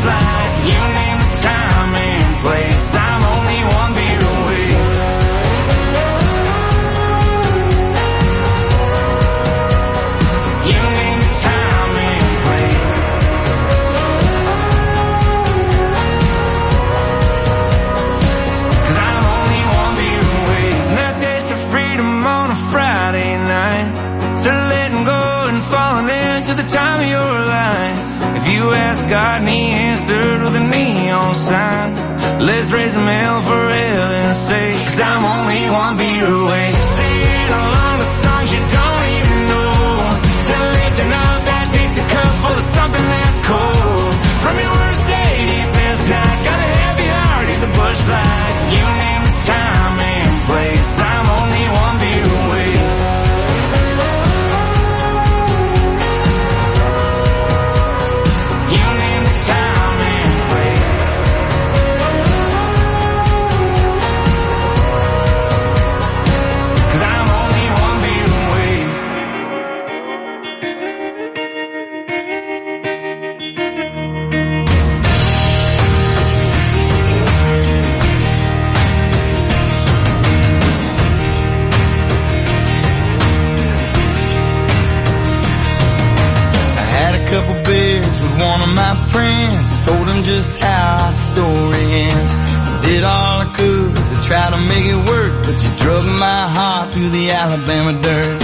Light. You name the time and place, I'm only one beer away. You name the time and place. 'Cause I'm only one beer away. And that taste of freedom on a Friday night, to letting go and falling into the time of your life. If you ask God and he answered with a neon sign, let's raise them hell for heaven's sake. 'Cause I'm only one beer away. Singing along the songs you don't even know, to lifting up that Dixie cup full of something that's cold. From your worst day to your best night, got a heavy heart, he's a Busch Light. You name the time and place, I'm only one beer away. You name the time and place. 'Cause I'm only one beer away. I had a couple beers with one of my friends, told him just how our story ends. I did all I could to try to make it work, but you drug my heart through the Alabama dirt.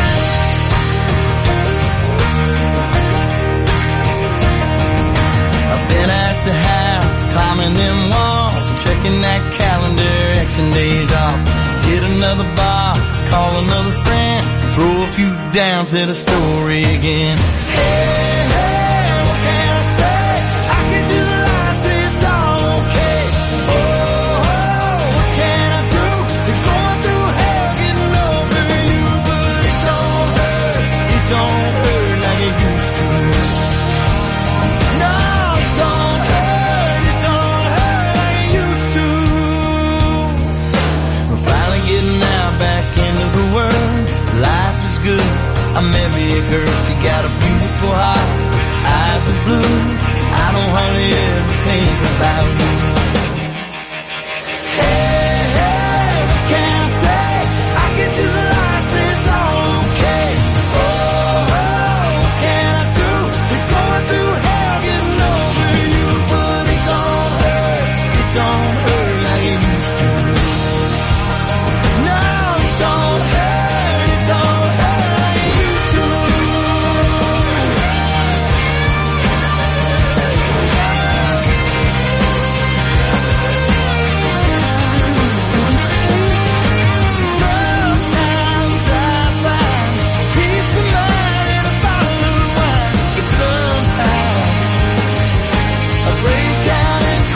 I've been at the house, climbing them walls, checking that calendar, Xing days off. Hit another bar, call another friend, throw a few down, tell the story again. Hey, hey, what can I say? I get you the line, say it's all okay. Oh, oh, what can I do? You're going through hell, getting over you, but it don't hurt like it used to. No, it don't hurt like it used to. I'm finally getting out back into the world. Life is good. I met me a girl, she got a beautiful heart, eyes are blue. I don't hardly ever think about you. Hey, hey, what can I say? I get you the line, say it's all okay. Oh, oh, what can I do? You're going through hell, getting over you, but it don't hurt like it used to. No, it don't hurt like it used to. Sometimes I find peace of mind in a bottle of wine, but sometimes I break down and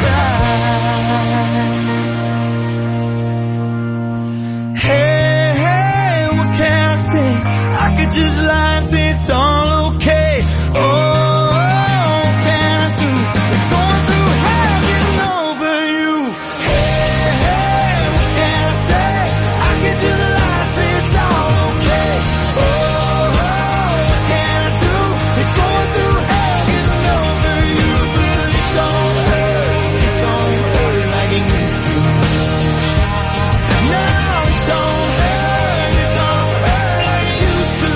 cry. Hey, hey, what can I say? I could just lie and say it's all okay. Oh, what can I do? It's going through hell, getting over you. Hey, hey, what can I say? I could just lie and say it's all okay. Oh, what can I do? It's going through hell, getting over you, but it don't hurt like it used to. No, it don't hurt like it used to.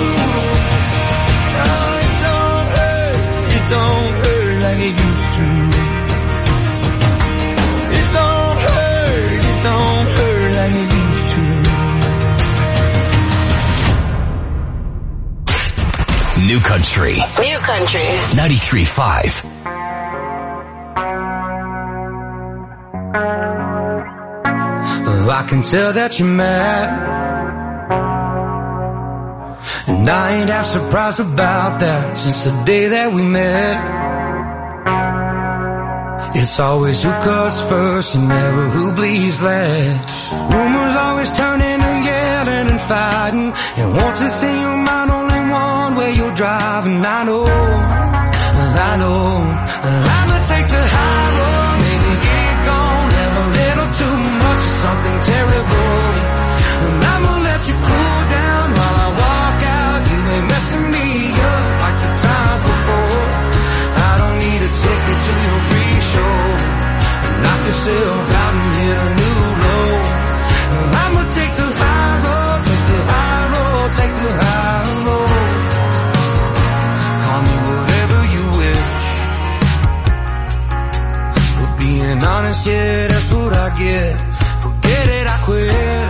No, it don't hurt like it used to. It don't hurt like it used to. New Country New Country. 93.5. I can tell that you're mad, and I ain't half surprised about that. Since the day that we met, it's always who cuts first and never who bleeds last. Rumors always turn into yelling and fighting, and once it's in your mind, only one way you're driving. I know I'ma take the high road, maybe get gone, have a little too much of something terrible, and I'ma let you cool down while I walk out. You ain't messing me up like the times before. I don't need a ticket to your yourself out and hit a new low. I'ma take the high road, take the high road, take the high road. Call me whatever you wish. For being honest, yeah, that's what I get. Forget it, I quit.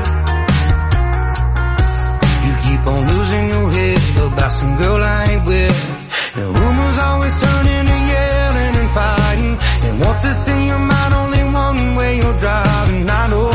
You keep on losing your head about some girl I ain't with. And rumors always turn into yelling and fighting. And once it's in your mind, only one way you're driving. I know.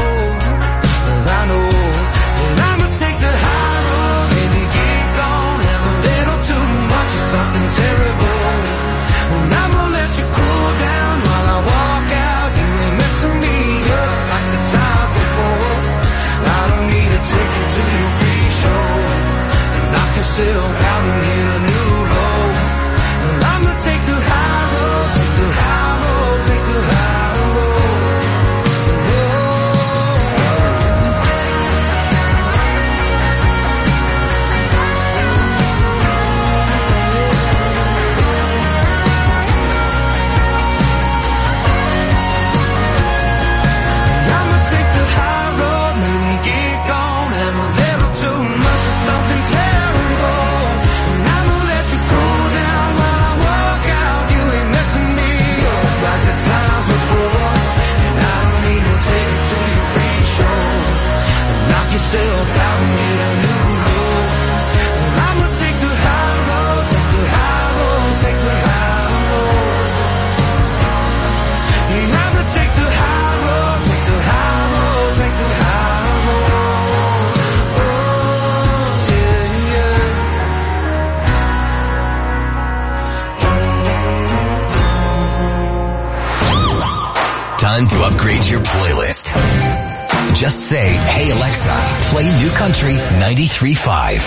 And I'ma take the high road, baby, get gone. Have a little too much of something terrible. And I'ma let you cool down while I walk out. You ain't messing me up like the time before. I don't need a ticket to your free show. And knock yourself out and hit a new low. And I'ma take the high road, take the high road, take the high road. Yourself out and hit a new low. I'ma take the high road, take the high road, take the high road. Yeah, I'ma take the high road, take the high road, take the high road. Oh, yeah. Time to upgrade your playlist. Just say, hey Alexa, play New Country 93.5.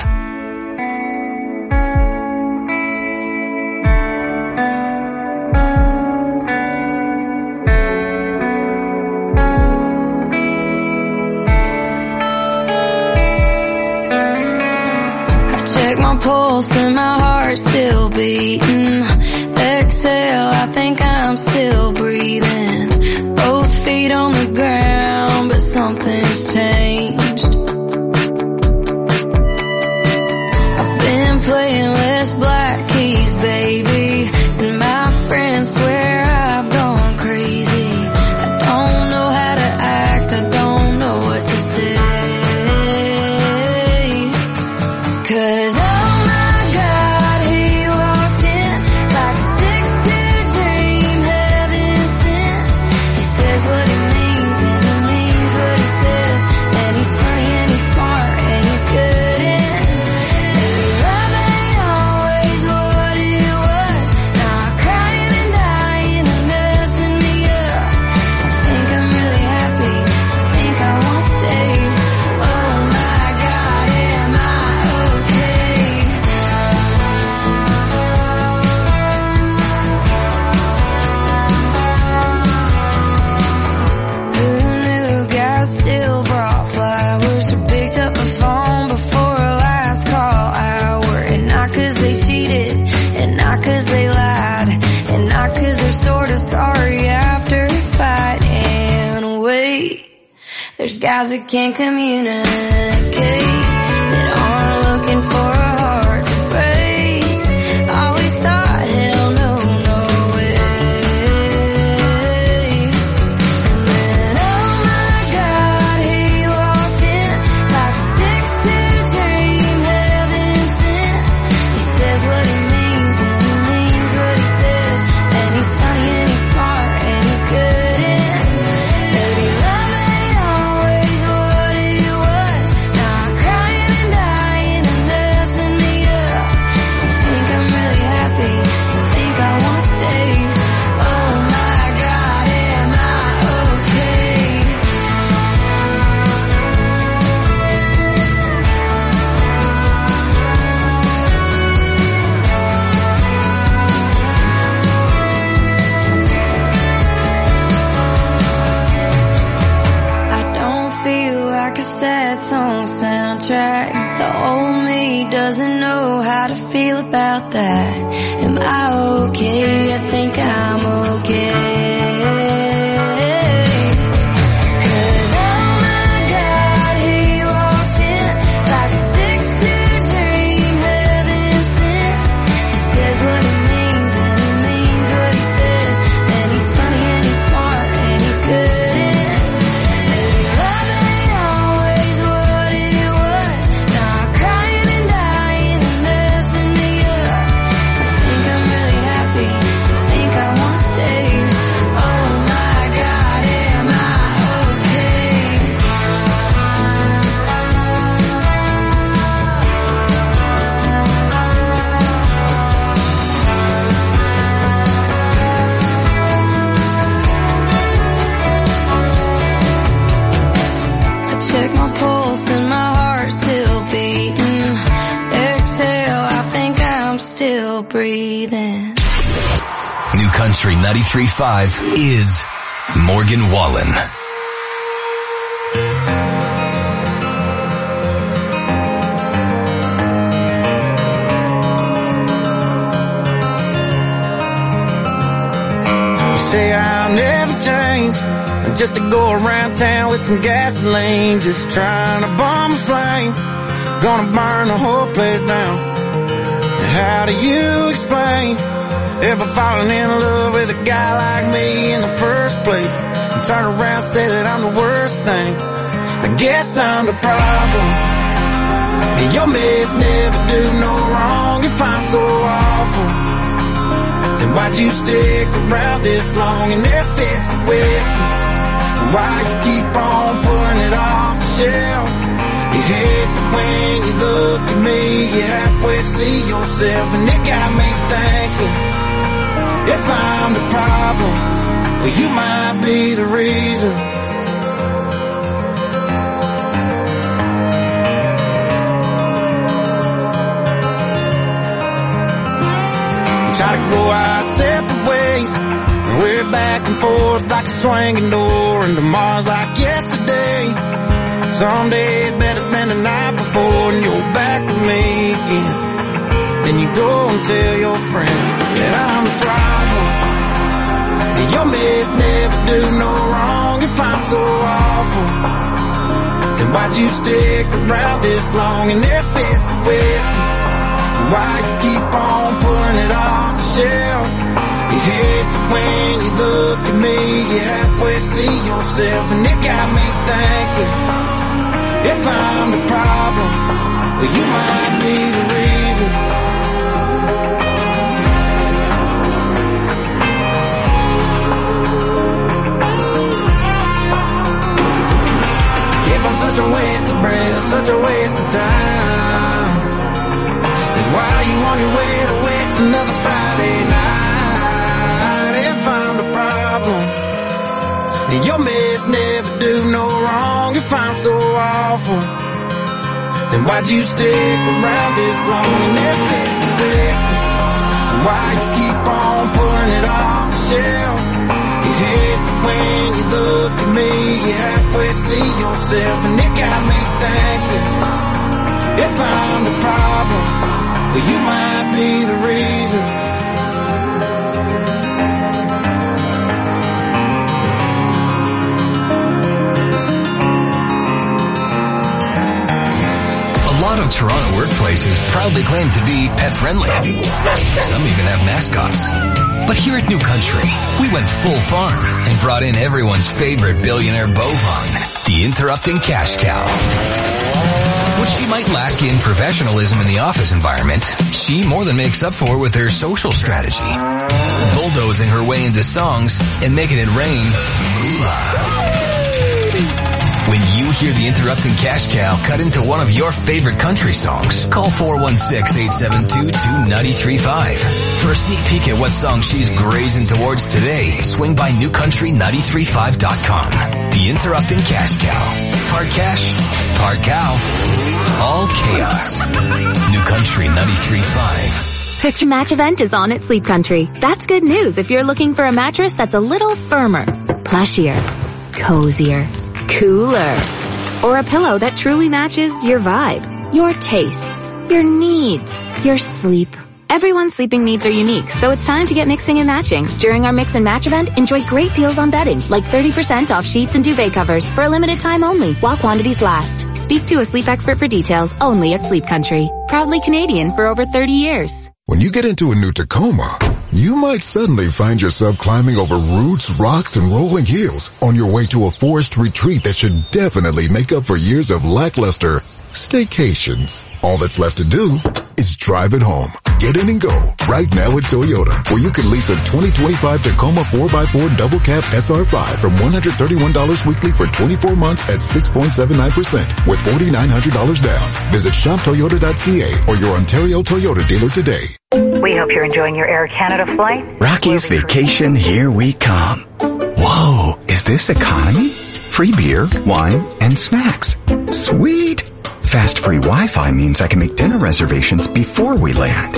I check my pulse and my heart's still beating. Exhale, I think I'm still breathing. Both feet on the ground, but something's changed. I've been playing less black keys, baby, and my friends swear I've gone crazy. I don't know how to act, I don't know what to say. 'Cause oh my God, he walked in like a 6'2" dream, heaven sent. He says what he means and he means what he says. And he's funny and he's smart and he's good in. Maybe love ain't always what it was. Now I'm crying and dying and messing me up. I think I'm really happy, I think I won't stay. Oh my God, am I okay? Who knew guys still brought flowers or picked up the phone before a last call hour? And not 'cause they cheated, and not 'cause they lied, and not 'cause they're sort of sorry after a fight. And wait, there's guys that can't communicate, that aren't looking for a heart to break. Always thought, hell no, no way. And then oh my God, he walked in like a 6'2" dream, heaven sent. He says what he means and he means what he says. And he's funny and he's smart and he's good in. Maybe love ain't always what it was. Now I'm crying and dying and messing me up. I think I'm really happy, I think I won't stay. Oh my God, am I okay? I don't feel like a sad song soundtrack. The old me doesn't know how to feel about that. Am I okay? I think I'm okay. breathing. New Country 93.5 is Morgan Wallen. Say I'll never change, just to go around town with some gasoline, just trying to bomb a flame, gonna burn the whole place down. How do you explain ever falling in love with a guy like me in the first place, and turn around and say that I'm the worst thing? I guess I'm the problem, and your mess never do no wrong. If I'm so awful, then why'd you stick around this long and if it's the whiskey? Why you keep on pulling it off the shelf? You hate that when you look at me, you halfway see yourself, and it got me thinking, if I'm the problem, well you might be the reason. Try to go our separate ways, and we're back and forth like a swinging door, and tomorrow's like yesterday. Some days better than the night before, and you're back with me again. Then you go and tell your friends that I'm the problem, and your mess never do no wrong. If I'm so awful, then why'd you stick around this long? And if it's the whiskey, why you keep on pulling it off the shelf? You hate that when you look at me, you halfway see yourself, and it got me thinking, if I'm the problem, well you might be the reason. If I'm such a waste of breath, such a waste of time, why you on your way to waste another Friday night? If I'm the problem, and your mess never do no wrong. If I'm so awful, then why'd you stick around this long? And if it's the whiskey, why you keep on pulling it off the shelf? You hate that when you look at me, you halfway see yourself, and it got me thinking, if I'm the problem, well, you might be the reason. A lot of Toronto workplaces proudly claim to be pet-friendly. Some even have mascots. But here at New Country, we went full farm and brought in everyone's favorite billionaire bovine, the interrupting cash cow. What she might lack in professionalism in the office environment, she more than makes up for with her social strategy. Bulldozing her way into songs and making it rain moolah. When you hear the interrupting cash cow cut into one of your favorite country songs, call 416-872-2935. For a sneak peek at what song she's grazing towards today, swing by newcountry935.com. The interrupting cash cow. Part cash, part cow, all chaos. New Country 93.5. Picture Match event is on at Sleep Country. That's good news if you're looking for a mattress that's a little firmer, plushier, cozier, cooler, or a pillow that truly matches your vibe, your tastes, your needs, your sleep. Everyone's sleeping needs are unique, so it's time to get mixing and matching. During our Mix and Match event, enjoy great deals on bedding, like 30% off sheets and duvet covers for a limited time only, while quantities last. Speak to a sleep expert for details only at Sleep Country. Proudly Canadian for over 30 years. When you get into a new Tacoma, you might suddenly find yourself climbing over roots, rocks, and rolling hills on your way to a forest retreat that should definitely make up for years of lackluster staycations. All that's left to do is drive it home. Get in and go right now at Toyota, where you can lease a 2025 Tacoma 4x4 double cab SR5 from $131 weekly for 24 months at 6.79% with $4,900 down. Visit shoptoyota.ca or your Ontario Toyota dealer today. We hope you're enjoying your Air Canada flight. Rocky's Vacation, here we come. Whoa, is this economy? Free beer, wine, and snacks. Sweet. Fast free Wi-Fi means I can make dinner reservations before we land.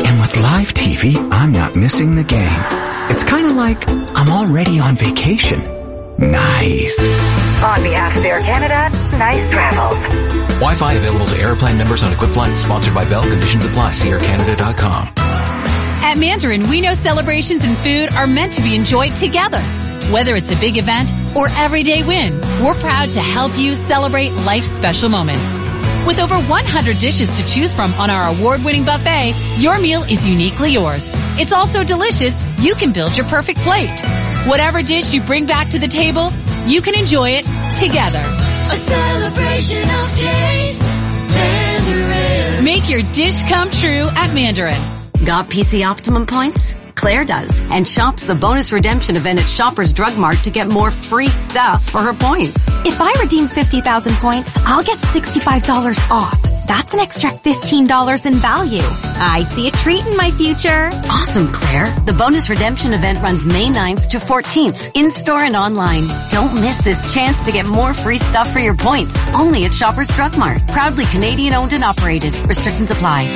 And with live TV, I'm not missing the game. It's kind of like I'm already on vacation. Nice. On behalf of Air Canada, nice travels. Wi-Fi available to Airplane members on equipped flights. Sponsored by Bell. Conditions apply. See aircanada.com. At Mandarin, we know celebrations and food are meant to be enjoyed together. Whether it's a big event or everyday win, we're proud to help you celebrate life's special moments. With over 100 dishes to choose from on our award-winning buffet, your meal is uniquely yours. It's also delicious. You can build your perfect plate. Whatever dish you bring back to the table, you can enjoy it together. A celebration of taste. Mandarin. Make your dish come true at Mandarin. Got PC Optimum points? Claire does, and shops the bonus redemption event at Shoppers Drug Mart to get more free stuff for her points. If I redeem 50,000 points, I'll get $65 off. That's an extra $15 in value. I see a treat in my future. Awesome, Claire. The bonus redemption event runs May 9th to 14th, in-store and online. Don't miss this chance to get more free stuff for your points. Only at Shoppers Drug Mart. Proudly Canadian owned and operated. Restrictions apply.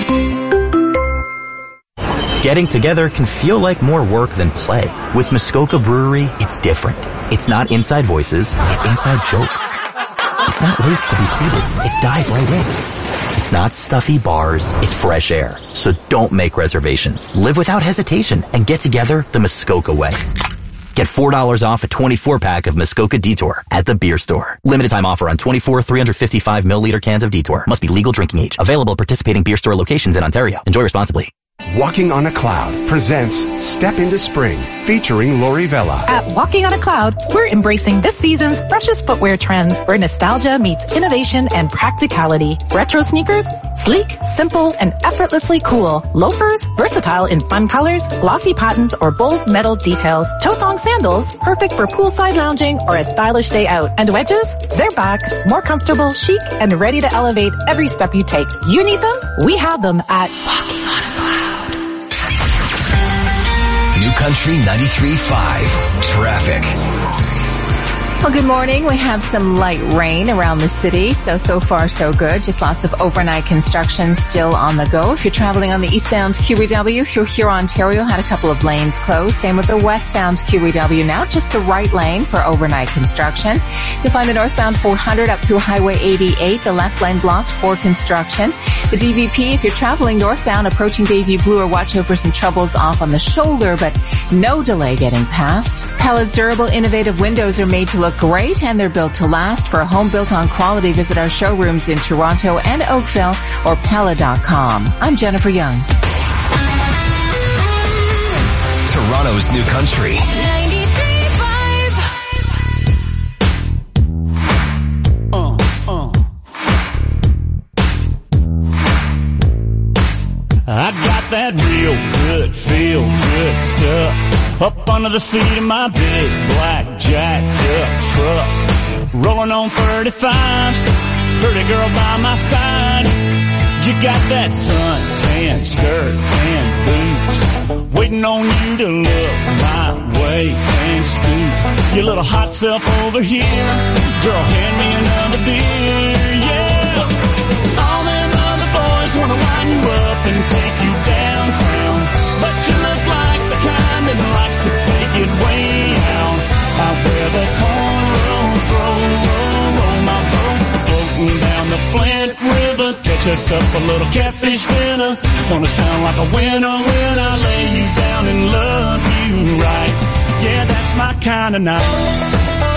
Getting together can feel like more work than play. With Muskoka Brewery, it's different. It's not inside voices, it's inside jokes. It's not wait to be seated, it's dive right in. It's not stuffy bars, it's fresh air. So don't make reservations. Live without hesitation and get together the Muskoka way. Get $4 off a 24-pack of Muskoka Detour at the beer store. Limited time offer on 24 355 milliliter cans of Detour. Must be legal drinking age. Available at participating beer store locations in Ontario. Enjoy responsibly. Walking on a Cloud presents Step into Spring, featuring Lori Vella. At Walking on a Cloud, we're embracing this season's freshest footwear trends where nostalgia meets innovation and practicality. Retro sneakers, sleek, simple, and effortlessly cool. Loafers, versatile in fun colors, glossy patterns, or bold metal details. Toe-thong sandals, perfect for poolside lounging or a stylish day out. And wedges, they're back, more comfortable, chic, and ready to elevate every step you take. You need them? We have them at Walking on a Cloud. New Country 93.5 Traffic. Well, good morning. We have some light rain around the city, so far so good. Just lots of overnight construction still on the go. If you're traveling on the eastbound QEW through Huron, Ontario, had a couple of lanes closed. Same with the westbound QEW now, just the right lane for overnight construction. You'll find the northbound 400 up through Highway 88, the left lane blocked for construction. The DVP, if you're traveling northbound approaching Bayview Bloor, watch out for some troubles off on the shoulder, but no delay getting past. Pella's durable, innovative windows are made to look great, and they're built to last. For a home built on quality, visit our showrooms in Toronto and Oakville or Pella.com. I'm Jennifer Young. Toronto's New Country. 93.5. I got that real good, feel good stuff up under the seat of my big black jacked up truck. Rolling on 35s, pretty girl by my side. You got that suntan skirt and boots, waiting on you to look my way and scoop your little hot self over here. Girl, hand me another beer, yeah. All them other boys wanna line you up and take you downtown, but you look like the kind that likes to take it way out where the cornrows roll my boat, floating down the Flint River. Catch us up a little catfish dinner. Gonna sound like a winner when I lay you down and love you right. Yeah, that's my kind of night.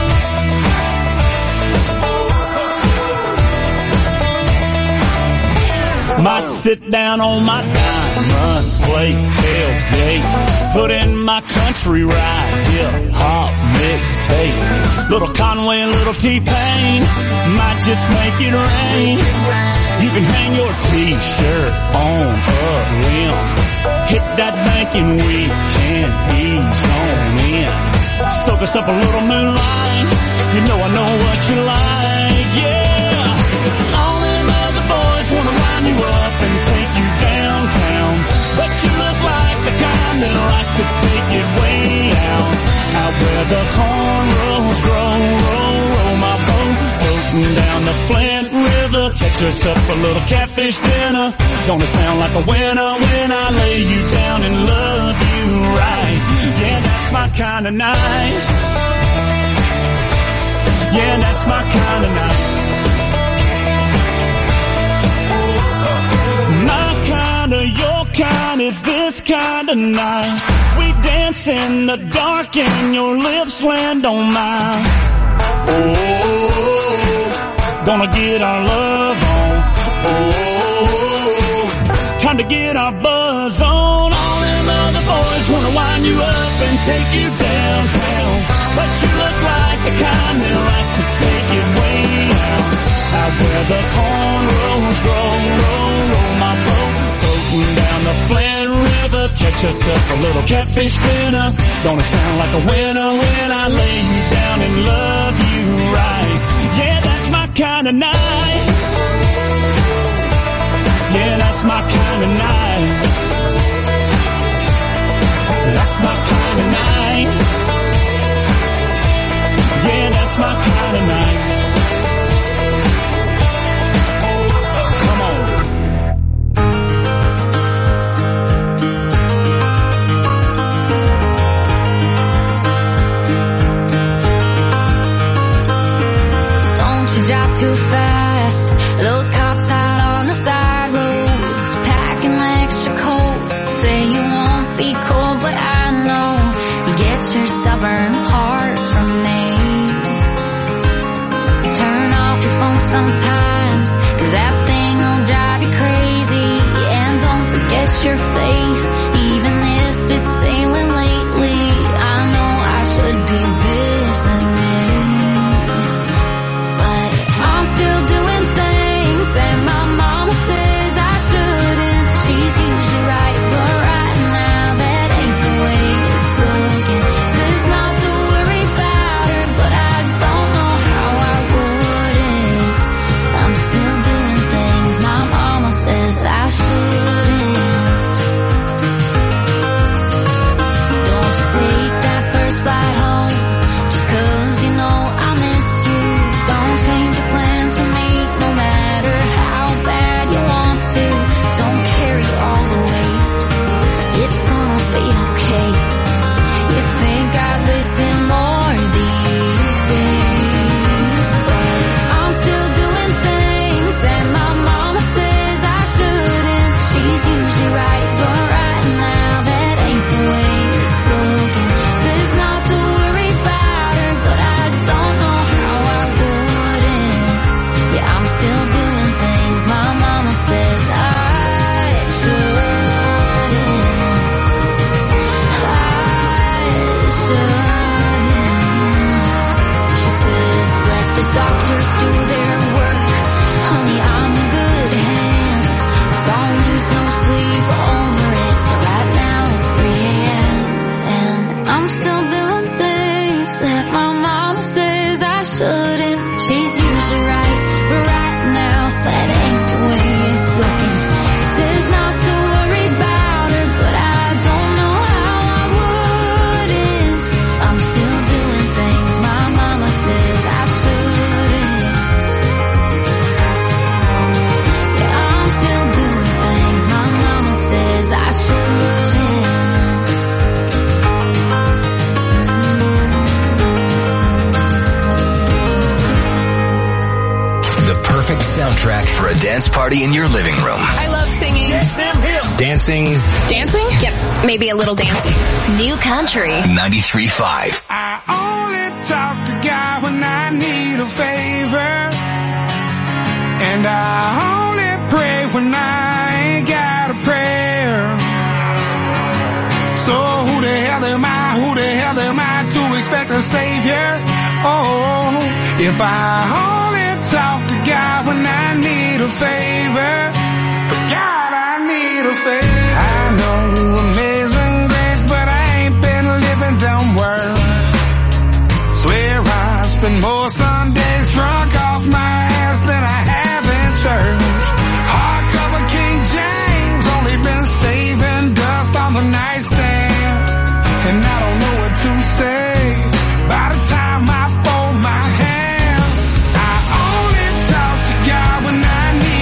Might sit down on my diamond plate tailgate, put in my country ride, hip-hop mixtape. Little Conway, little T-Pain, might just make it rain. You can hang your T-shirt on a limb, hit that bank and we can ease on in. Soak us up a little moonlight, you know I know what you like, yeah. All them other boys wanna line you up and take you downtown, but you look like the kind that likes to take it way out where the cornrows grow, roll my boat, floating down the Flint River. Catch yourself a little catfish dinner. Gonna sound like a winner when I lay you down and love you right. Yeah, that's my kind of night. Yeah, that's my kind of night. My kind of, your kind is this kind of night. We dance in the dark and your lips land on mine. Oh, gonna get our love on. Oh, time to get our buzz on. All them other boys wanna wind you up and take you downtown, but you look like the kind that likes to take it way out. Out where the cornrows grow, roll my boat, floating down the Flint River. Catch yourself a little catfish dinner. Gonna sound like a winner when I lay you down and love you right. Yeah, that's my kind of night. Yeah, that's my kind of night. That's my kind of night. Yeah, that's my kind of night. Come on. Don't you drive too fast. Those cops out on the side roads, packing extra coat. Say you won't be cold, but I know you get your stubborn heart from me. Turn off your phone sometimes, 'cause that thing will drive you crazy. And don't forget your faith, even if it's failing lately. I know I should be listening, but I'm still doing things and my mama says I shouldn't. She's usually right, but right now that ain't the way it's looking. Says not to worry about her, but I don't know how I wouldn't. I'm still doing things my mama says I shouldn't. Don't you take that first flight home, just 'cause you know I miss you. Don't change your plans for me, no matter how bad you want to. Don't carry all the weight, it's gonna be okay. You think I'd listen more these days, but I'm still doing things and my mama says I shouldn't. She's usually right, but right now that ain't the way it's looking. Says not to worry about her, but I don't know how I wouldn't. Yeah, I'm still doing things my mama says I shouldn't. She says let the doctors do their work. Honey, I'm in good hands. Don't lose no sleep over it. But right now it's 3 a.m. and I'm still doing things that my mama says I shouldn't. She's usually right, but right now that ain't the way it's looking. Says not to worry about her, but I don't know how I wouldn't. I'm still doing things my mama says I shouldn't. Yeah, I'm still doing things my mama says I shouldn't. The perfect soundtrack for a dance party in your living room. I love singing. Dancing. Dancing? Yep, maybe a little dancing. New Country. 93.5. I only talk to God when I need a favor, and I only pray when I ain't got a prayer. So who the hell am I to expect a savior? Oh, if I only talk to God when I need a favor, God, I need a favor. I know amazing grace, but I ain't been living them words. Swear I spend more Sundays drunk off my ass than I have in church. Hardcover King James, only been saving dust on the nightstand, and I don't know what to say by the time I fold my hands. I only talk to God when I need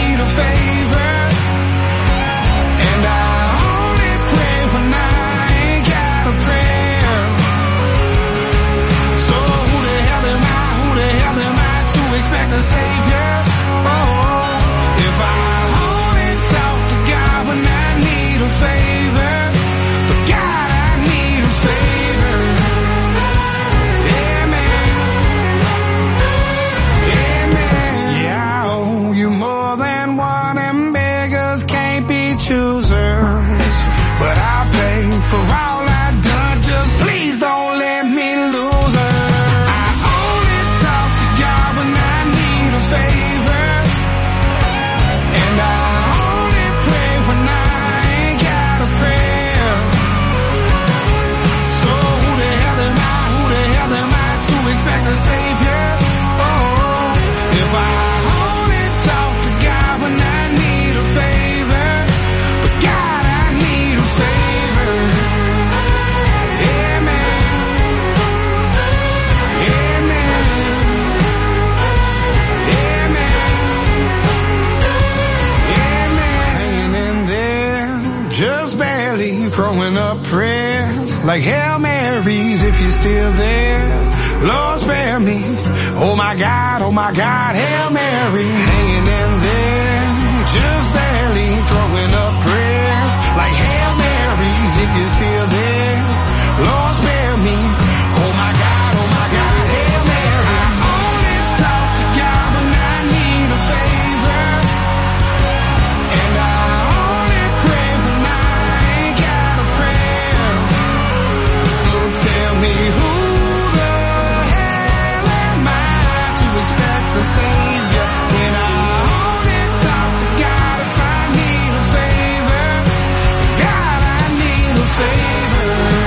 like Hail Marys if you're still there. Lord spare me. Oh my God, Hail Mary. Hanging in there, just barely throwing up prayers like Hail Marys if you're still there. Lord spare me. Oh my God, Hail Mary. I only talk to God when I need a favor, and I only pray when I ain't got a prayer. So tell me who the hell am I to expect the Savior when I only talk to God if I need a favor? God, I need a favor.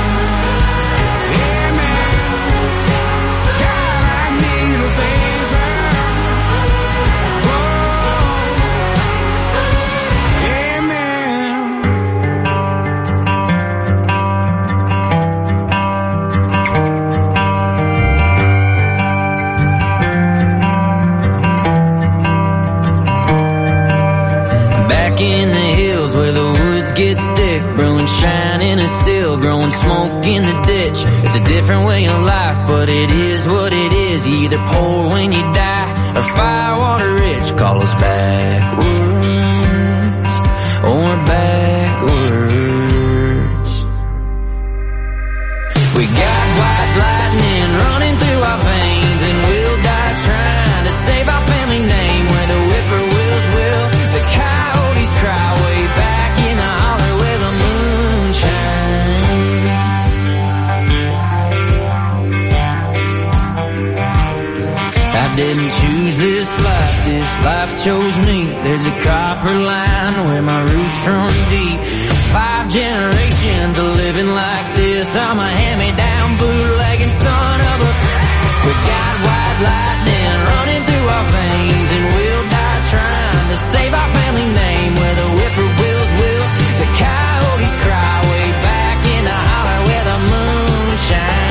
In the hills where the woods get thick, brewing shining and still growing smoke in the ditch. It's a different way of life, but it is what it is. You either poor when you die or firewater rich. Call us backwards or backwards. We got white lightning running through our veins, and we'll die trying to save our family name. Where the whippoorwills will, the coyotes cry way back in the holler where the moon shines. I didn't choose this life chose me. There's a copper line where my roots run deep. 5 generations of living like this. I'm a hand-me-down bootlegging son of a... We got white lightning running through our veins, and we'll die trying to save our family name. Where the whippoorwills will, the coyotes cry way back in the holler where the moon shines.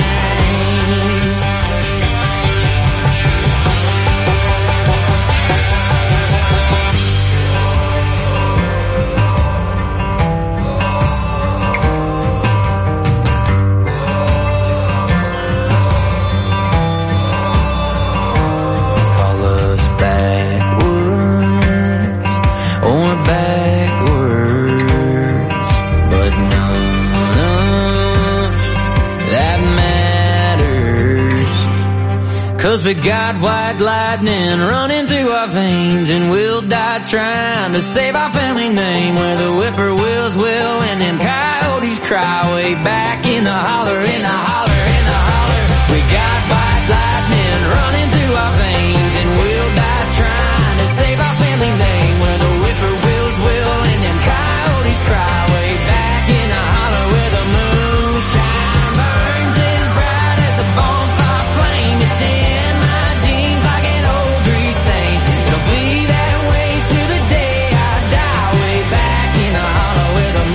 Cause we got white lightning running through our veins, and we'll die trying to save our family name. Where the whippoorwills will, and them coyotes cry way back in the holler, in the holler, in the holler. We got white lightning running through our veins, and we'll die trying to save our family name. Where the whippoorwills will, and them coyotes cry way back in the holler where the moonshine burns as bright as the bonfire flame. It's in my jeans like an old grease stain. It'll be that way to the day I die, way back in the holler where the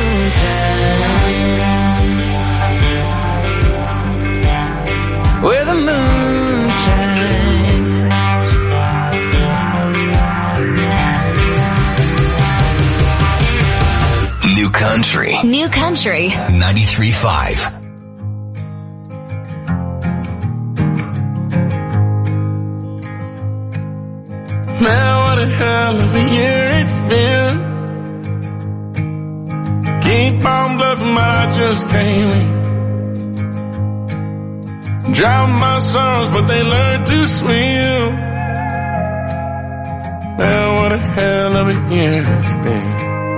moonshine, where the moonshine. New Country. New Country. 93.5. Man, what a hell of a year it's been. Keep on bluffing, but I just can't. Drown my sons, but they learn to swim. Man, what a hell of a year it's been.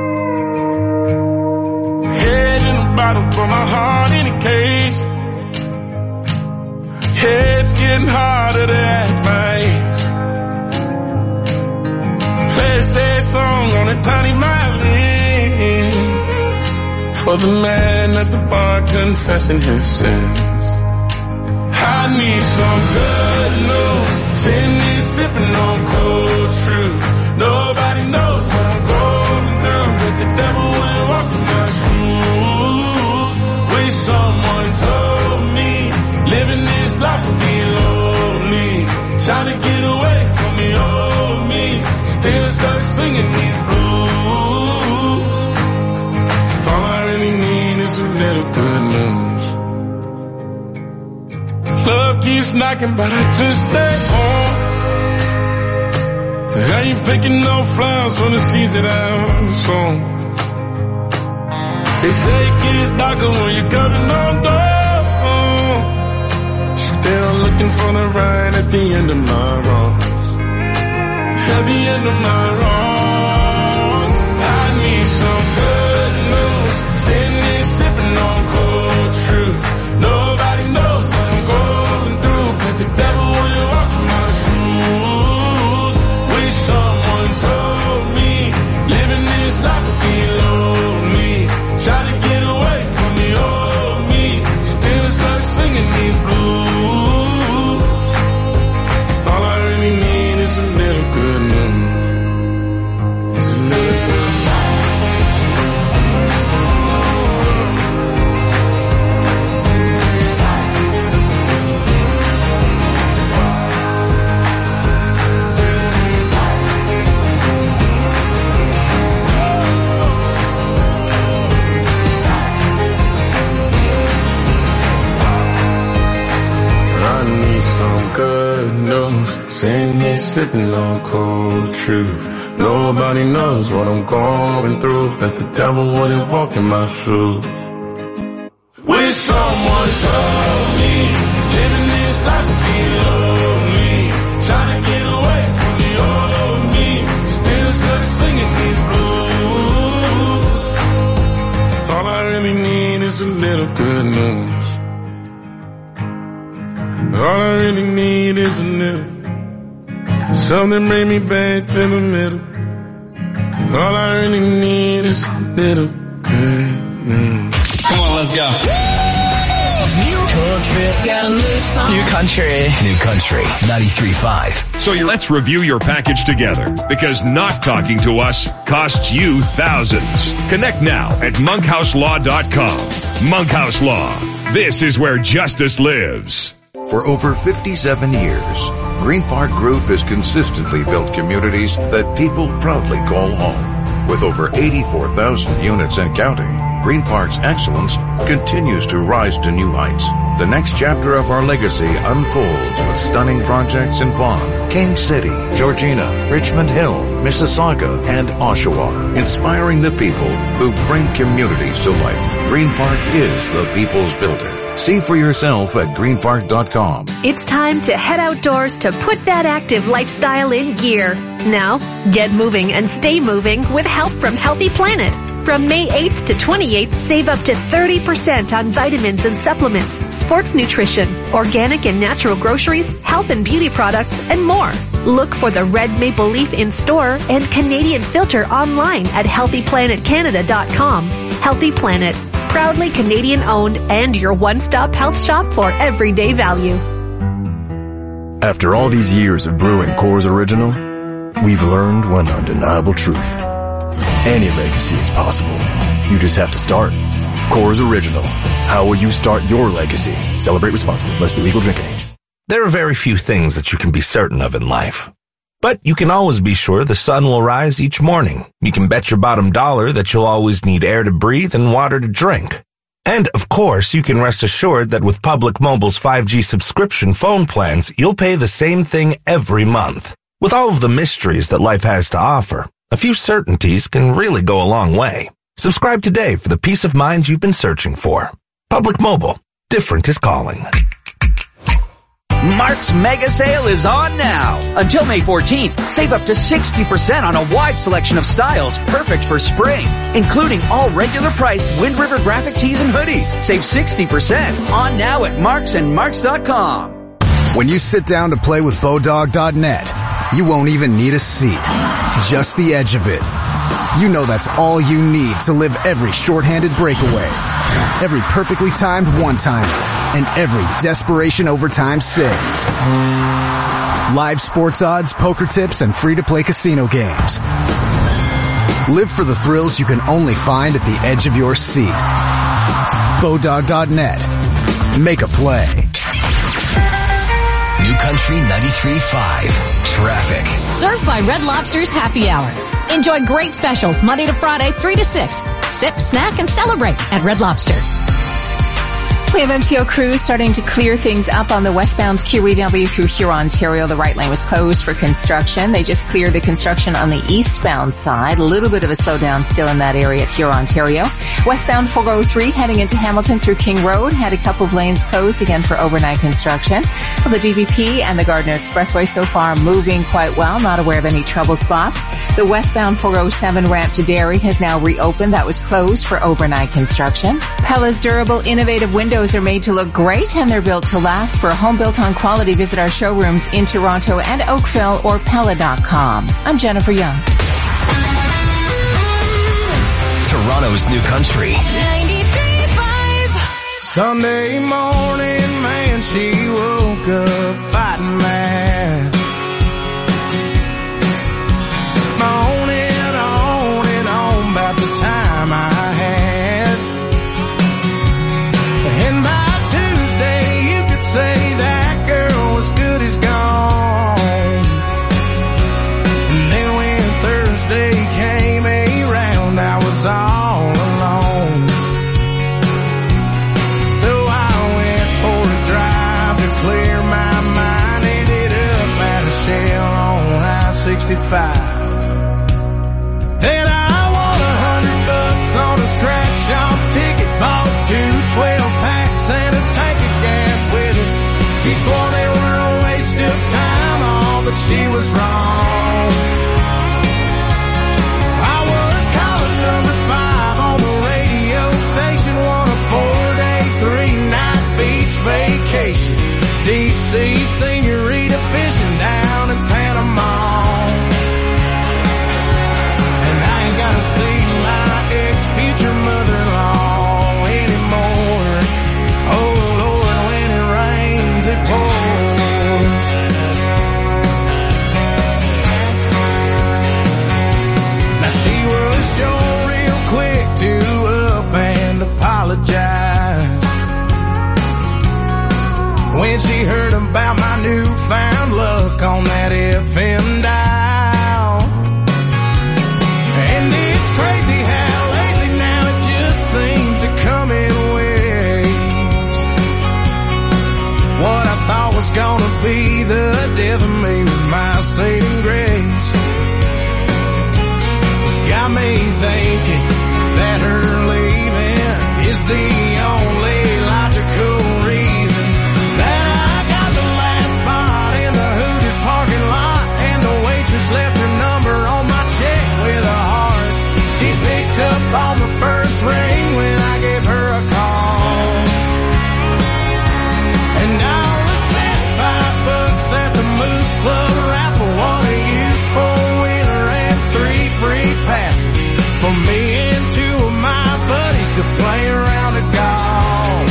Head in a bottle for my heart in a case. Head's getting harder to act my age. Play a sad song on a tiny violin for the man at the bar confessing his sins. I need some good news. Sitting here sipping on cold truth. Nobody knows what I'm going through, but the devil ain't walking my shoes. Wish someone told me living this life would be lonely. Trying to get away from the old me. Still stuck singing these blues. All I really need is a little good news. Love keeps knocking, but I just stay home. I ain't picking no flowers for the seeds that I've sown. They say it gets darker when you're coming on down. Still looking for the right at the end of my wrongs. At the end of my wrongs, I need some good news. Sitting here sipping on cold truth. Nobody knows what I'm going through, but the devil wouldn't walk in my shoes. Wish someone told me living this life would be lonely. Trying to get away from the old me, still stuck singing these blues. All I really need is a little good news. It's a little good news. Good news, sitting here sipping on cold truth. Nobody knows what I'm going through, but the devil wouldn't walk in my shoes. Wish someone told me living this life would be lonely. Trying to get away from the old me, still stuck singing these blues. All I really need is a little good news. All I really need is a little, something bring me back to the middle. All I really need is a little good news. Come on, let's go. New Country 93.5. So let's review your package together, because not talking to us costs you thousands. Connect now at monkhouselaw.com. Monkhouse Law. This is where justice lives. For over 57 years, Green Park Group has consistently built communities that people proudly call home. With over 84,000 units and counting, Green Park's excellence continues to rise to new heights. The next chapter of our legacy unfolds with stunning projects in Vaughan, King City, Georgina, Richmond Hill, Mississauga, and Oshawa, inspiring the people who bring communities to life. Green Park is the people's builder. See for yourself at greenpark.com. It's time to head outdoors to put that active lifestyle in gear. Now, get moving and stay moving with help from Healthy Planet. From May 8th to 28th, save up to 30% on vitamins and supplements, sports nutrition, organic and natural groceries, health and beauty products, and more. Look for the red maple leaf in store and Canadian filter online at healthyplanetcanada.com. Healthy Planet. Proudly Canadian owned and your one-stop health shop for everyday value. After all these years of brewing Coors Original, we've learned one undeniable truth. Any legacy is possible. You just have to start. Coors Original. How will you start your legacy? Celebrate responsibly. Must be legal drinking age. There are very few things that you can be certain of in life. But you can always be sure the sun will rise each morning. You can bet your bottom dollar that you'll always need air to breathe and water to drink. And, of course, you can rest assured that with Public Mobile's 5G subscription phone plans, you'll pay the same thing every month. With all of the mysteries that life has to offer, a few certainties can really go a long way. Subscribe today for the peace of mind you've been searching for. Public Mobile. Different is calling. Mark's Mega Sale is on now. Until May 14th, save up to 60% on a wide selection of styles perfect for spring, including all regular priced Wind River graphic tees and hoodies. Save 60% on now at Marks and Marks.com. When you sit down to play with Bodog.net, you won't even need a seat, just the edge of it. You know that's all you need to live every shorthanded breakaway, every perfectly timed one-timer, and every desperation overtime save. Live sports odds, poker tips, and free-to-play casino games. Live for the thrills you can only find at the edge of your seat. Bodog.net. Make a play. New Country 93.5. Traffic. Served by Red Lobster's Happy Hour. Enjoy great specials Monday to Friday, 3 to 6. Sip, snack, and celebrate at Red Lobster. We have MTO crews starting to clear things up on the westbound QEW through Huron, Ontario. The right lane was closed for construction. They just cleared the construction on the eastbound side. A little bit of a slowdown still in that area at Huron, Ontario. Westbound 403 heading into Hamilton through King Road had a couple of lanes closed again for overnight construction. Well, the DVP and the Gardner Expressway so far moving quite well. Not aware of any trouble spots. The westbound 407 ramp to Derry has now reopened. That was closed for overnight construction. Pella's durable, innovative windows are made to look great and they're built to last. For a home built on quality, visit our showrooms in Toronto and Oakville or Pella.com. I'm Jennifer Young. Toronto's new country. 93.5. Sunday morning, man, she woke up fighting mad. Moaning on and on about the time I had. And by Tuesday, you could say that girl was good as gone. And then when Thursday came around, I was all alone. So I went for a drive to clear my mind. Ended up at a Shell on I-65. Then I won $100 on a scratch-off ticket. Bought 2 12-packs and a tank of gas with it. She swore they were a waste of time, all but she was wrong. I was caller number 5 on the radio station, won a 4-day, 3-night beach vacation. Deep sea senorita fishing down in Panama. And I ain't gotta see my ex-future mother-in-law anymore. Oh Lord, when it rains, it pours. Now she was sure real quick to up and apologize when she heard about my newfound luck on that FM dial. And it's crazy how lately now it just seems to come in waves. What I thought was gonna be the death of me was my saving grace. It's got me thinking that her leaving is the only logical reason that I got the last spot in the Hooters parking lot, and the waitress left her number on my check with a heart. She picked up on the first ring when I gave her a call. And I only spent $5 at the Moose Club raffle, one a used four-wheeler and 3 free passes for me and 2 of my buddies to play around the golf.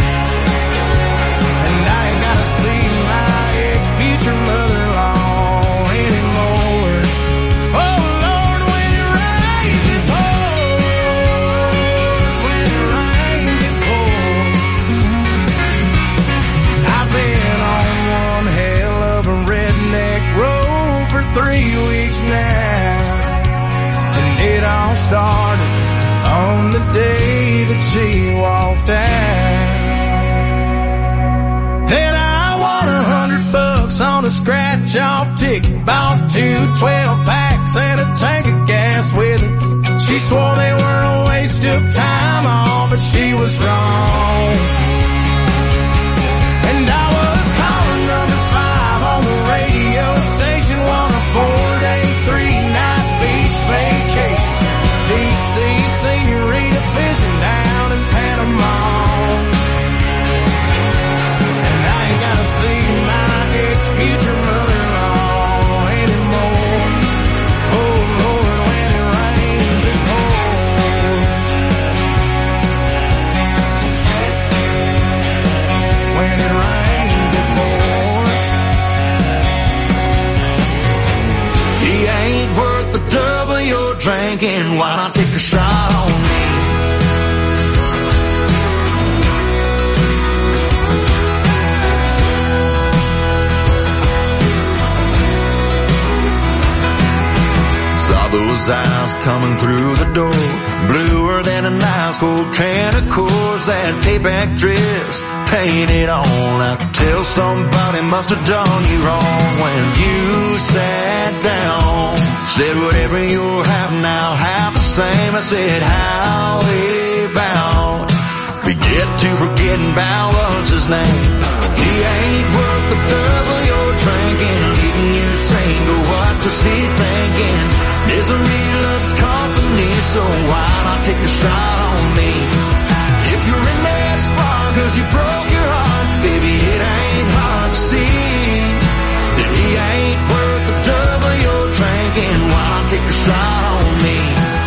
And I ain't gotta see my ex-future mother-in-law anymore. Oh Lord, when it rains, it pours. When it rains, it pours. I've been on one hell of a redneck road for 3 weeks now. And it all started on the day that she walked out. Then I won $100 on a scratch-off ticket. Bought 2 12-packs and a tank of gas with it. She swore they were a waste of time, all but she was wrong. And I was caller number 5 on the radio station, won a 4-day, 3-night beach vacation. Deep sea senorita fishing down in Panama. And I ain't gotta see my ex-future mother-in-law anymore. Oh Lord, when it rains, it pours. When it rains, it pours. He ain't worth the trouble you're drinking. Why not take a shot on me? Saw those his eyes coming through the door. Bluer than an ice cold can of Coors. That payback dress painted on. I could tell somebody must have done you wrong when you sat down. Said whatever you're having, I'll have the same. I said how we bound. We get to forgetting about what's his name. He ain't worth the double you're drinking, leaving you single. What was he thinking? Misery loves company, so why not take a shot on me? If you're in that spot 'cause you broke your heart, baby, it ain't hard to see that he ain't worth the double you're drinking. Why not take a shot on me?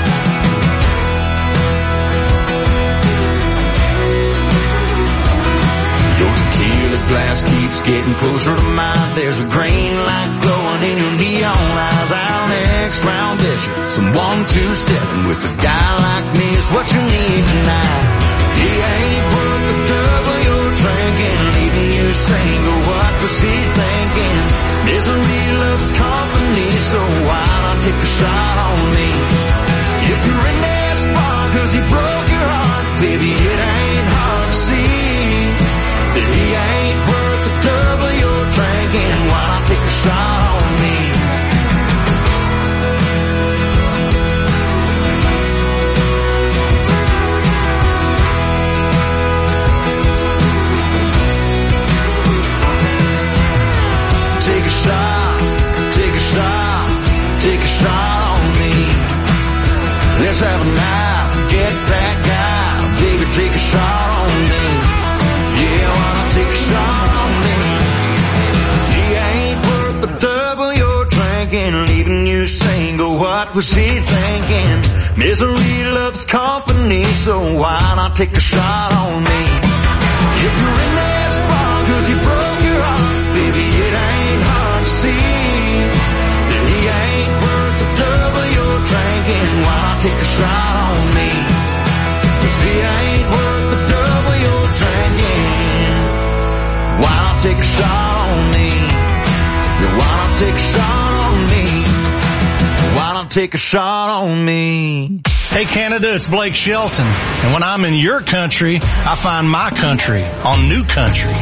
Your tequila glass keeps getting closer to mine. There's a green light glowing in your neon eyes. Our next round vision, some 1-2-stepping with a guy like me is what you need tonight. He ain't worth the double you're drinking, leaving you single. What was he thinking? Misery loves company, so why not take a shot on me? If you're in that spot 'cause he broke your heart, baby, it ain't hard to see that he ain't worth the double you're drinking. Why not take a shot on me? Take a shot, take a shot, take a shot on me. Let's have a night, forget that guy. Baby, take a shot on me. Yeah, why not take a shot on me? He ain't worth the double you're drinking, leaving you single. What was he thinking? Misery loves company, so why not take a shot on me? If you're in that spot 'cause he broke your heart, baby, it ain't hard to see that he ain't worth the double you're drinking. Why not take a shot on me? If he ain't worth the double you're drinking, why not take a shot on me? Why not take a shot on me? Why not take a shot on me? Hey Canada, it's Blake Shelton. And when I'm in your country, I find my country on New Country.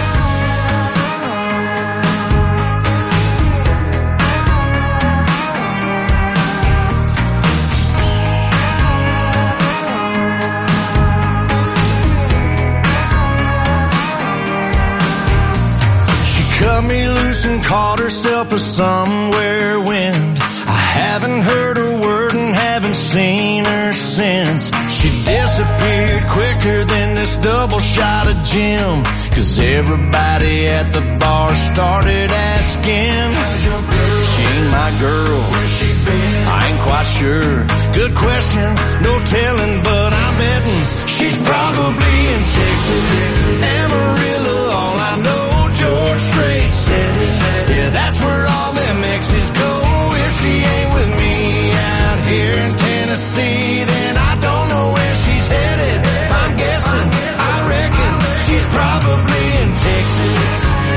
Cut me loose and caught herself a somewhere wind. I haven't heard a word and haven't seen her since. She disappeared quicker than this double shot of Jim, 'cause everybody at the bar started asking, she ain't my girl, where's she been? I ain't quite sure. Good question, no telling, but I'm betting she's probably in Texas, Amarillo, all I know. George Strait said it. Yeah, that's where all them exes go. If she ain't with me out here in Tennessee, then I don't know where she's headed. I'm guessing, I reckon she's probably in Texas.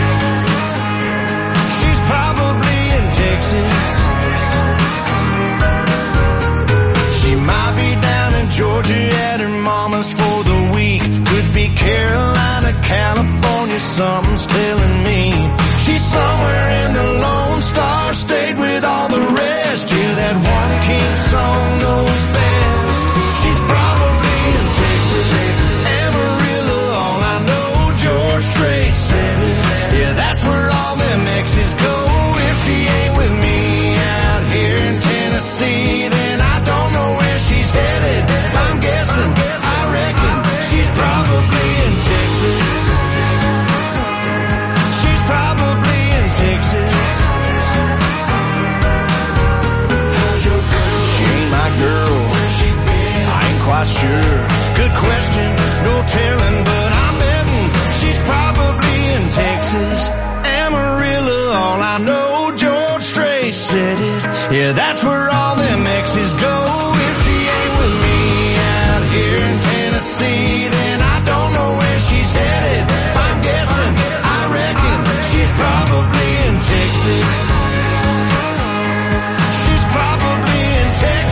She's probably in Texas. She might be down in Georgia at her mama's for the week. Could be Carolina, California, something's telling me. She's somewhere in the Lone Star State with all the rest. Yeah, that one king song knows best. She's probably in Texas, Amarillo, all I know. George Strait said it. Yeah, that's where all them exes go. If she ain't with me out here in Tennessee, then I don't know where she's headed. I'm guessing, I reckon she's probably in Texas. She's probably in Texas. She ain't my girl, I ain't quite sure. Good question, no telling, but I'm betting she's probably in Texas, Amarillo, all I know. George Strait said it. Yeah, that's where all them exes go. If she ain't with me out here in Tennessee, then I don't know where she's headed. I'm guessing, I reckon she's probably in Texas. She's probably in Texas.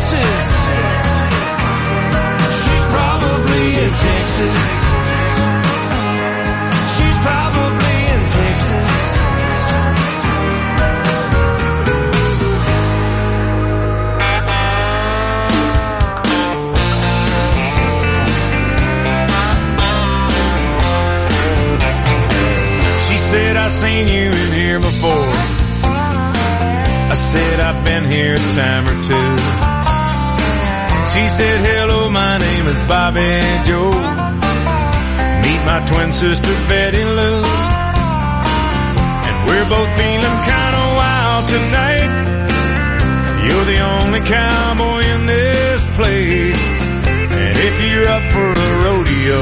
said, I seen you in here before. I said, I've been here a time or two. She said, hello, my name is Bobby Joe. Meet my twin sister, Betty Lou. And we're both feeling kind of wild tonight. You're the only cowboy in this place. And if you're up for a rodeo,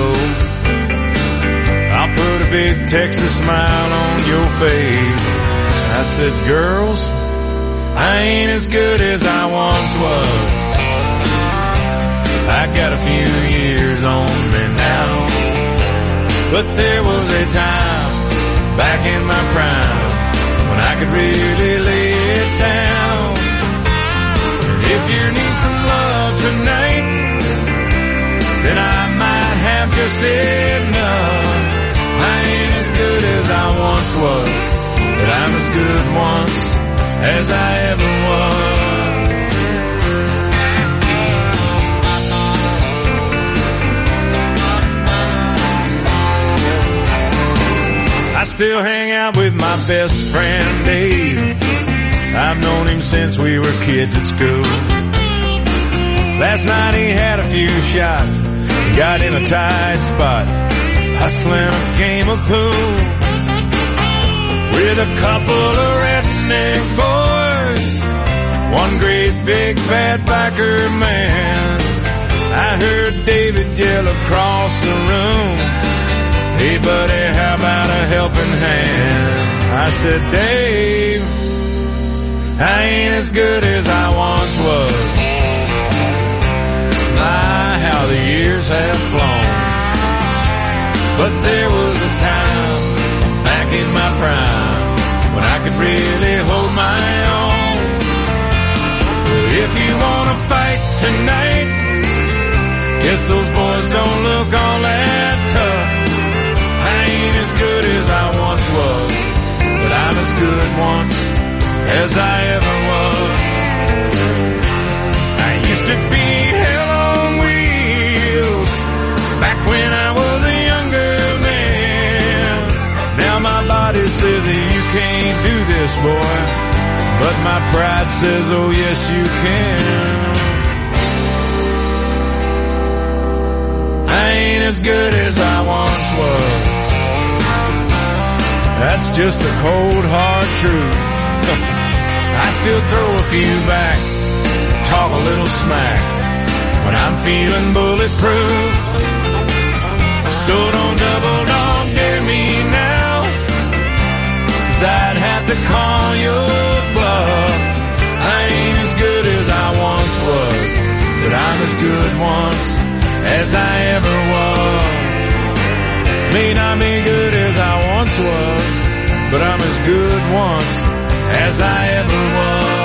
I'll put a big Texas smile on your face. I said, girls, I ain't as good as I once was. I got a few years on me now. But there was a time back in my prime when I could really lay it down. If you need some love tonight, then I might have just enough. I ain't as good as I once was, but I'm as good once as I ever was. I still hang out with my best friend Dave. I've known him since we were kids at school. Last night he had a few shots, got in a tight spot, hustling a game of pool with a couple of redneck boys, one great big fat biker man. I heard David yell across the room, hey buddy, how about a helping hand? I said, Dave, I ain't as good as I once was. My, how the years have flown. But there was a time back in my prime when I could really hold my own. If you wanna fight tonight, guess those boys don't look all that tough. I ain't as good as I once was, but I'm as good once as I ever was. I used to be hell on wheels back when I was a younger man. Now my body says that you can't do this, boy, but my pride says, oh yes you can. I ain't as good as I once was. That's just the cold hard truth. I still throw a few back, talk a little smack when I'm feeling bulletproof. So don't double dog dare me now, 'cause I'd have to call your bluff. I ain't as good as I once was, but I'm as good once as I ever was. May not be good as I once was, but I'm as good once as I ever was.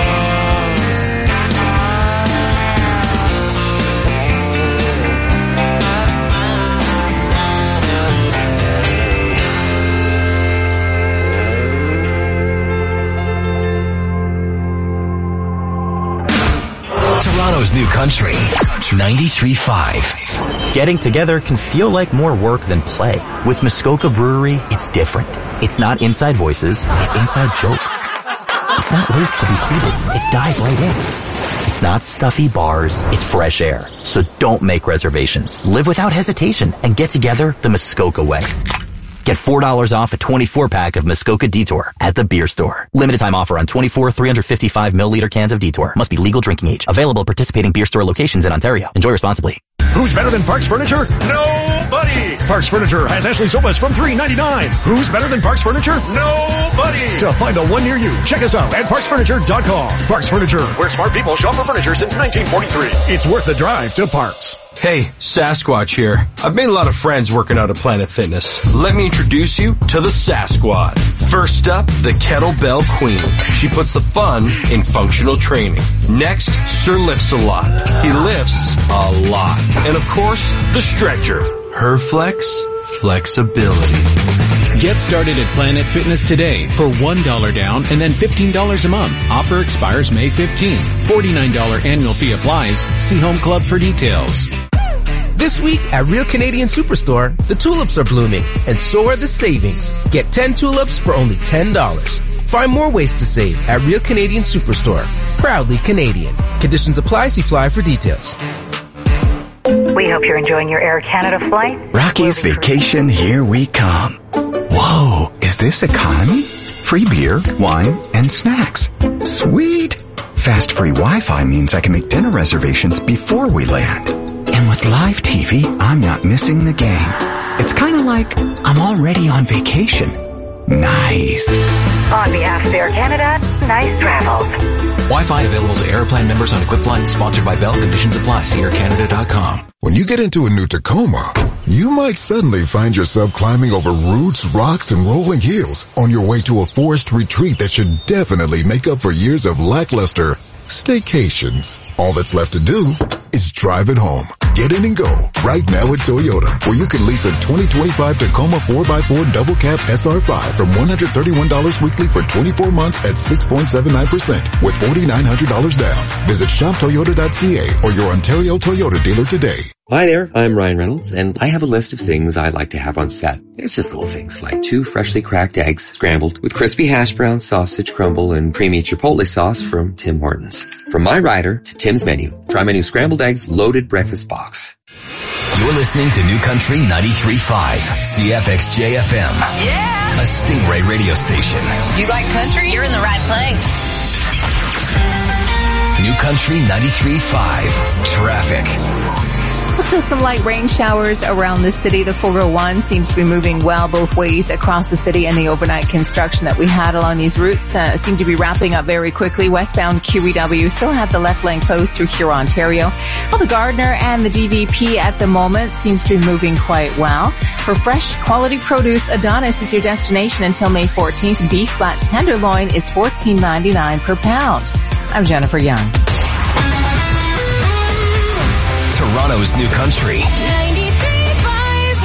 Toronto's new country, 93.5. Getting together can feel like more work than play. With Muskoka Brewery, it's different. It's not inside voices, it's inside jokes. It's not wait to be seated, it's dive right in. It's not stuffy bars, it's fresh air. So don't make reservations. Live without hesitation and get together the Muskoka way. Get $4 off a 24-pack of Muskoka Detour at the beer store. Limited time offer on 24 355 milliliter cans of Detour. Must be legal drinking age. Available at participating beer store locations in Ontario. Enjoy responsibly. Who's better than Parks Furniture? Nobody! Parks Furniture has Ashley sofas from $3.99. Who's better than Parks Furniture? Nobody! To find a one near you, check us out at parksfurniture.com. Parks Furniture, where smart people shop for furniture since 1943. It's worth the drive to Parks. Hey, Sasquatch here. I've made a lot of friends working out at Planet Fitness. Let me introduce you to the Sasquad. First up, the Kettlebell Queen. She puts the fun in functional training. Next, Sir Lifts a Lot. He lifts a lot. And of course, the Stretcher. Her flex, flexibility. Get started at Planet Fitness today for $1 down and then $15 a month. Offer expires May 15th. $49 annual fee applies. See Home Club for details. This week at Real Canadian Superstore, the tulips are blooming, and so are the savings. Get 10 tulips for only $10. Find more ways to save at Real Canadian Superstore. Proudly Canadian. Conditions apply. See flyer for details. We hope you're enjoying your Air Canada flight. Rocky's Vacation, here we come. Whoa, is this economy? Free beer, wine, and snacks. Sweet. Fast free Wi-Fi means I can make dinner reservations before we land. And with live TV, I'm not missing the game. It's kind of like I'm already on vacation. Nice. On behalf of Air Canada, nice travels. Wi-Fi available to Airplan members on equipped flights. Sponsored by Bell. Conditions apply. See aircanada.com. When you get into a new Tacoma, you might suddenly find yourself climbing over roots, rocks, and rolling hills on your way to a forest retreat that should definitely make up for years of lackluster staycations. All that's left to do is drive it home. Get in and go right now at Toyota, where you can lease a 2025 Tacoma 4x4 double cab SR5 from $131 weekly for 24 months at 6.79% with $4,900 down. Visit shoptoyota.ca or your Ontario Toyota dealer today. Hi there, I'm Ryan Reynolds, and I have a list of things I like to have on set. It's just little things like 2 freshly cracked eggs scrambled with crispy hash brown, sausage crumble, and creamy chipotle sauce from Tim Hortons. From my rider to Tim's menu, try my new scrambled eggs loaded breakfast box. You're listening to New Country 93.5, CFXJ-FM. Yeah! A Stingray radio station. You like country? You're in the right place. New Country 93.5, traffic. Also some light rain showers around the city. The 401 seems to be moving well both ways across the city, and the overnight construction that we had along these routes seem to be wrapping up very quickly. Westbound QEW still have the left lane closed through Huron, Ontario. Well, the Gardner and the DVP at the moment seems to be moving quite well. For fresh quality produce, Adonis is your destination until May 14th. Beef flat tenderloin is $14.99 per pound. I'm Jennifer Young. Toronto's New Country. 93.5.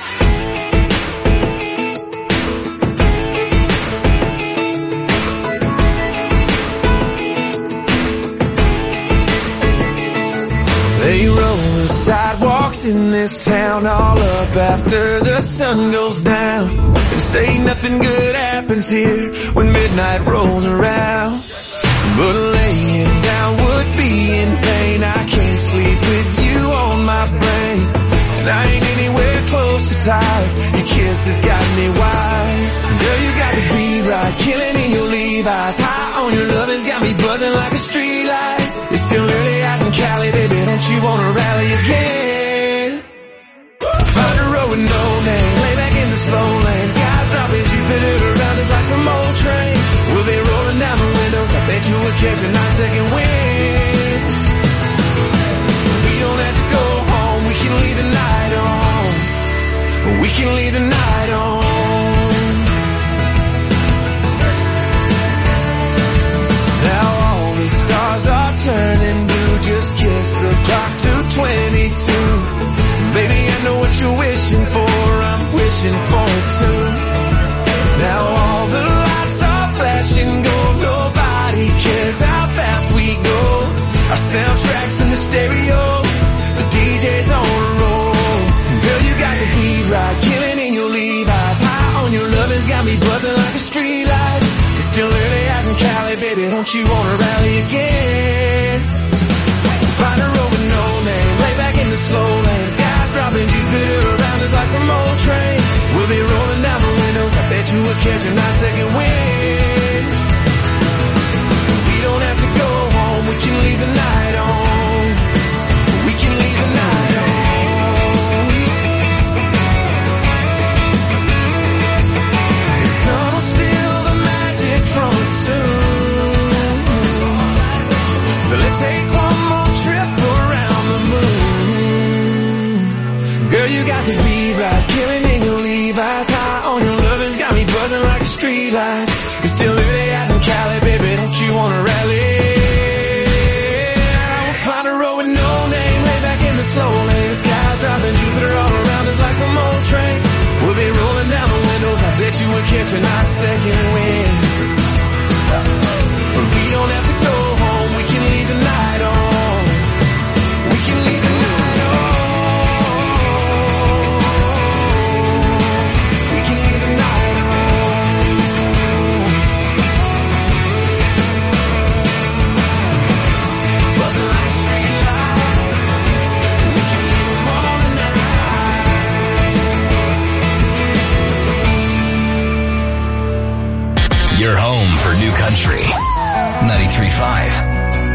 They roll the sidewalks in this town all up after the sun goes down, and say nothing good happens here when midnight rolls around. But laying down would be in vain. I can't sleep with you on my brain, and I ain't anywhere close to tired. Your kiss has got me wild. Girl, you got the beat right, killing in your Levi's. High on your love has got me buzzing like a street light. It's still early out in Cali, baby, don't you wanna rally again? Find a road with no name, lay back in the slow lane. Sky dropping, Jupiter around us like some old train. We'll be rolling down the windows, I bet you would catch a nice second wind. We don't have to go home, we can leave the night on. We can leave the night on. Now all the stars are turning blue, just kiss the clock to 22. Baby, I know what you're wishing for, I'm wishing for it too. Now all the lights are flashing gold, nobody cares how fast we go. Our soundtracks in the stereo, the DJ's on a roll. Girl, you got the beat right, killing in your Levi's. High on your love has got me buzzing like a street light. It's still early out in Cali, baby, don't you wanna rally again? Find a road with no name, lay back in the slow lane. Sky dropping, Jupiter around us like some old train. We'll be rolling down the windows, I bet you would catch a nice second wind. We don't have to go home, we can leave the night on. We can leave the night on. The sun will steal the magic from us soon. So let's take one more trip around the moon. Girl, you got the beat right, killing in your Levi's. High on your loving's got me buzzing like a street light. It's still early out in Cali, baby, don't you wanna rally? We'll find a road with no name, lay back in the slow lane. Sky dropping, Jupiter all around us like some old train. We'll be rolling down the windows, I bet you would catch a nice second wind. But we don't have to go home, we can leave the night on. We can leave the night on. Your home for New Country 93.5.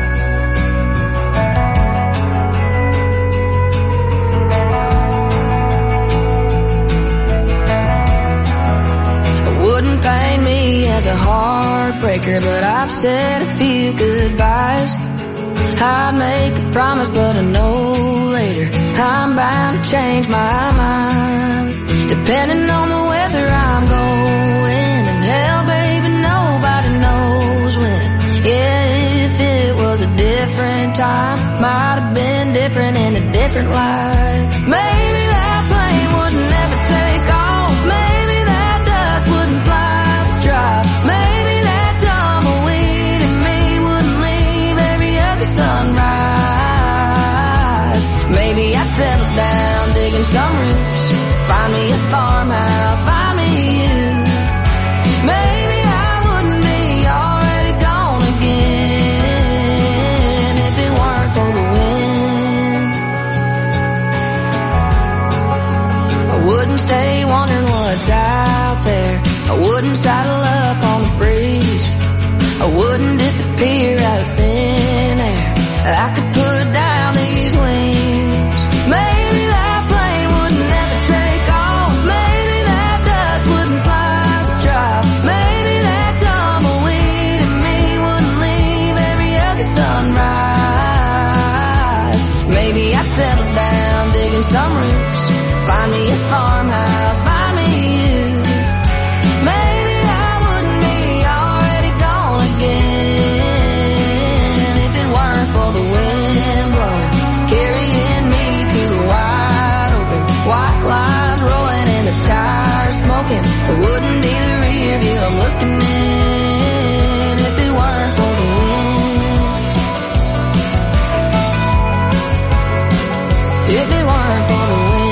Wouldn't paint me as a heartbreaker, but I've said a few goodbyes. I'd make a promise, but I know later I'm bound to change my mind. Depending on the weather I'm going, and hell, baby, nobody knows when. Yeah, if it was a different time, might have been different in a different life. Maybe that plane would never take off. Maybe that dust wouldn't fly the drive. Maybe that tumbleweed in me wouldn't leave every other sunrise. Maybe I'd settle down digging some roots, find me a farmhouse, find me you. Maybe I wouldn't be already gone again if it weren't for the wind. I wouldn't stay wondering what's out there. I wouldn't saddle up on the breeze. I wouldn't disappear out of thin air. I could put down these wings. Maybe that plane would never take off. Maybe that dust wouldn't fly the drive. Maybe that tumbleweed in me wouldn't leave every other sunrise. Maybe I'd settle down digging some roots, find me a farmhouse, find me you. Maybe I wouldn't be already gone again if it weren't for the wind blowing, carrying me through the wide open, white lines rolling and the tires smoking. It wouldn't be the rear view I'm looking in if it weren't for the wind. If it weren't for the wind.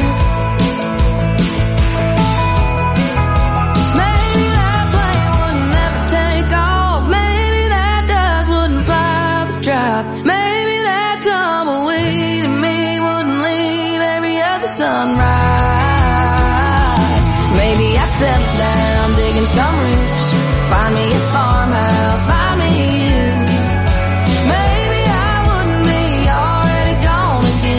Maybe that plane would never take off. Maybe that dust wouldn't fly the drive. Maybe that tumbleweed in me wouldn't leave every other sunrise. Maybe I'd settle down digging some roots, find me a farmhouse, find me you. Maybe I wouldn't be already gone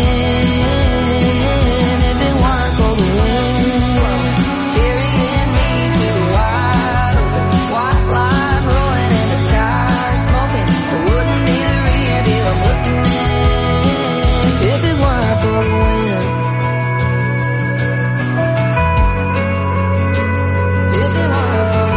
again if it weren't for the wind carrying me through the wide open, white lines rolling and the tires smoking. It wouldn't be the rear view I'm looking in if it weren't for the wind. If it weren't for the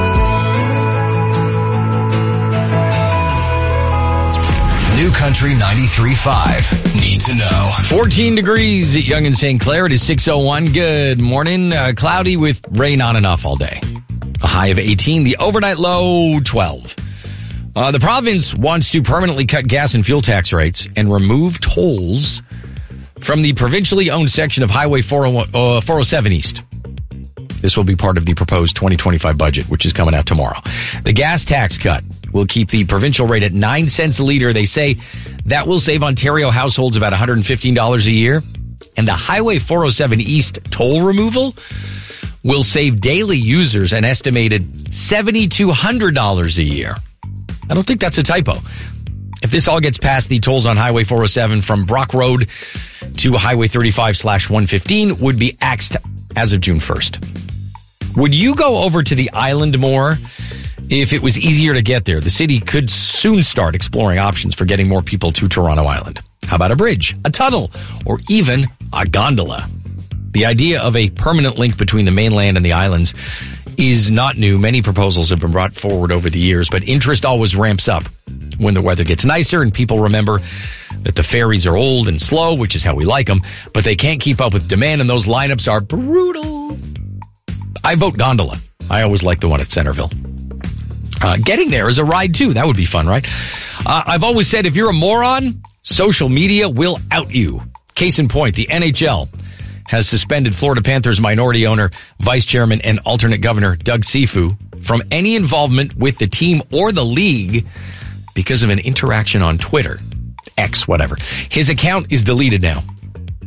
New Country 93.5. Need to know. 14 degrees at Yonge and St. Clair. It is 6:01. Good morning. Cloudy with rain on and off all day. A high of 18. The overnight low, 12. The province wants to permanently cut gas and fuel tax rates and remove tolls from the provincially owned section of Highway 407 East. This will be part of the proposed 2025 budget, which is coming out tomorrow. The gas tax cut will keep the provincial rate at 9 cents a liter. They say that will save Ontario households about $115 a year. And the Highway 407 East toll removal will save daily users an estimated $7,200 a year. I don't think that's a typo. If this all gets passed, the tolls on Highway 407 from Brock Road to Highway 35/115 would be axed as of June 1st. Would you go over to the island more if it was easier to get there? The city could soon start exploring options for getting more people to Toronto Island. How about a bridge, a tunnel, or even a gondola? The idea of a permanent link between the mainland and the islands is not new. Many proposals have been brought forward over the years, but interest always ramps up when the weather gets nicer and people remember that the ferries are old and slow, which is how we like them, but they can't keep up with demand and those lineups are brutal. I vote gondola. I always like the one at Centerville. Getting there is a ride too. That would be fun, right? I've always said if you're a moron, social media will out you. Case in point, the NHL has suspended Florida Panthers minority owner, vice chairman, and alternate governor Doug Sifu from any involvement with the team or the league because of an interaction on Twitter. X, whatever. His account is deleted now.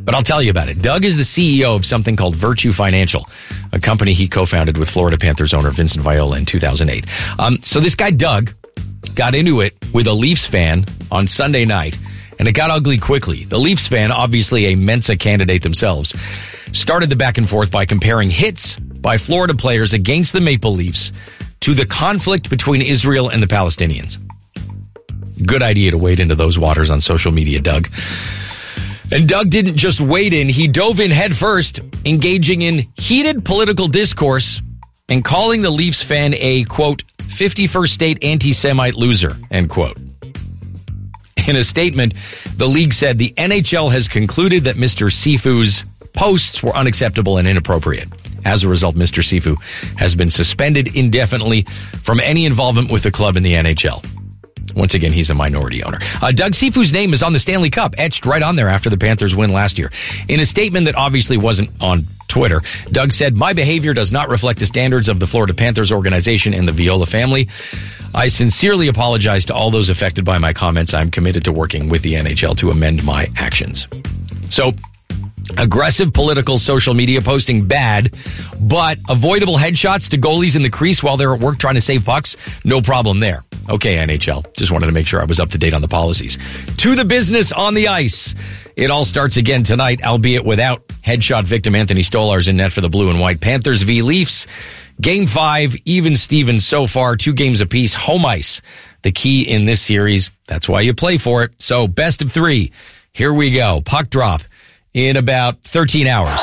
But I'll tell you about it. Doug is the CEO of something called Virtue Financial, a company he co-founded with Florida Panthers owner Vincent Viola in 2008. So this guy, Doug, got into it with a Leafs fan on Sunday night, and it got ugly quickly. The Leafs fan, obviously a Mensa candidate themselves, started the back and forth by comparing hits by Florida players against the Maple Leafs to the conflict between Israel and the Palestinians. Good idea to wade into those waters on social media, Doug. And Doug didn't just wade in, he dove in head first, engaging in heated political discourse and calling the Leafs fan a, quote, 51st state anti-Semite loser, end quote. In a statement, the league said the NHL has concluded that Mr. Sifu's posts were unacceptable and inappropriate. As a result, Mr. Sifu has been suspended indefinitely from any involvement with the club in the NHL. Once again, he's a minority owner. Doug Sifu's name is on the Stanley Cup, etched right on there after the Panthers win last year. In a statement that obviously wasn't on Twitter, Doug said, "My behavior does not reflect the standards of the Florida Panthers organization and the Viola family. I sincerely apologize to all those affected by my comments. I'm committed to working with the NHL to amend my actions." So, aggressive political social media posting bad, but avoidable headshots to goalies in the crease while they're at work trying to save pucks, no problem there. Okay, NHL. Just wanted to make sure I was up to date on the policies. To the business on the ice. It all starts again tonight, albeit without headshot victim Anthony Stolarz in net for the Blue and White. Panthers v. Leafs. Game 5, even Steven so far, 2 games apiece, home ice. The key in this series, that's why you play for it. So best of 3. Here we go. Puck drop in about 13 hours.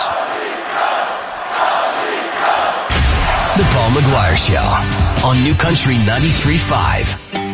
The Paul McGuire Show on New Country 93.5.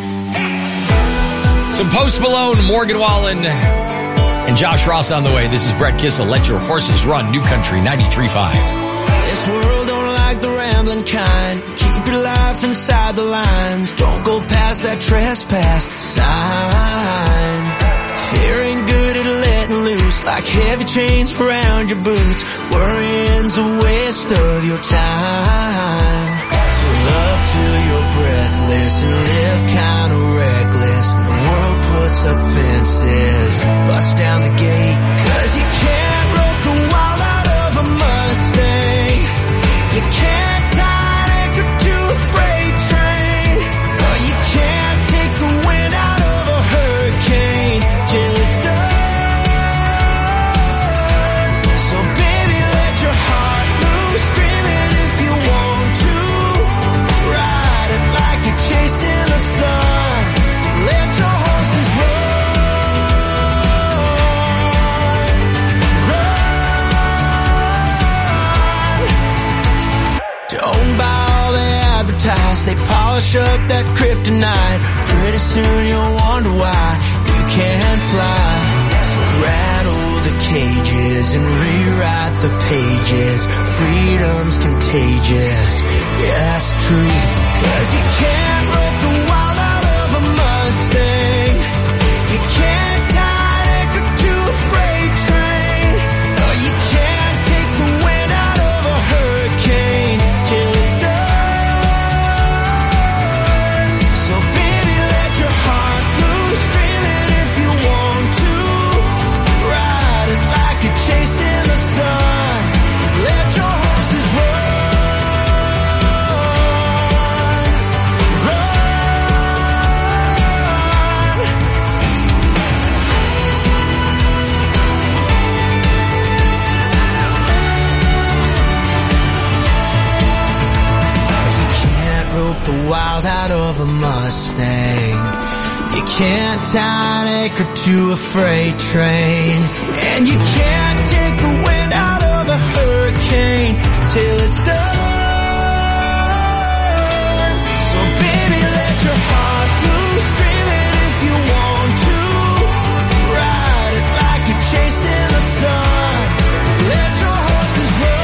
Some Post Malone, Morgan Wallen, and Josh Ross on the way. This is Brett Kissel. Let your horses run. New Country 93.5. This world don't like the rambling kind. Keep your life inside the lines. Don't go past that trespass sign. Fear ain't good at letting loose, like heavy chains around your boots. Worrying's a waste of your time. So love till you're breathless and live kinda reckless. When the world puts up fences, bust down the gate. 'Cause you can't rope the wild out of a Mustang. You can't tie an anchor to a freight train. Or you can't take the wind out of a hurricane till it's done. So baby, let your heart loose, dream it if you want to. Ride it like you're chasing the sun. Let your horses run. Don't buy all they advertise. They polish up that kryptonite. Pretty soon you'll wonder why you can't fly. So rattle the cages and rewrite the pages. Freedom's contagious. Yeah, that's the truth. 'Cause you can't rope the wild out of a Mustang. You can't tie an anchor to a freight train. No, you can't take the wind out of a hurricane till it's done. So baby, let your heart loose, dream it if you want to. Ride it like you're chasing the sun. Let your horses run. The wild out of a Mustang. You can't tie an anchor to a freight train. And you can't take the wind out of a hurricane till it's done. So baby, let your heart loose, dream it if you want to. Ride it like you're chasing the sun. Let your horses run.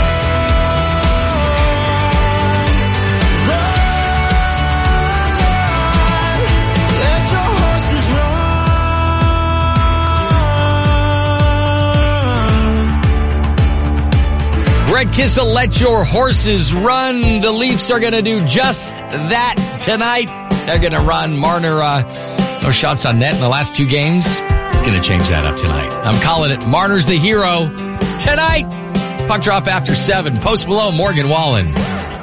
Brett Kissel, let your horses run. The Leafs are going to do just that tonight. They're going to run. Marner, no shots on net in the last 2 games. He's going to change that up tonight. I'm calling it Marner's the Hero tonight. Puck drop after 7. Post Malone, Morgan Wallen.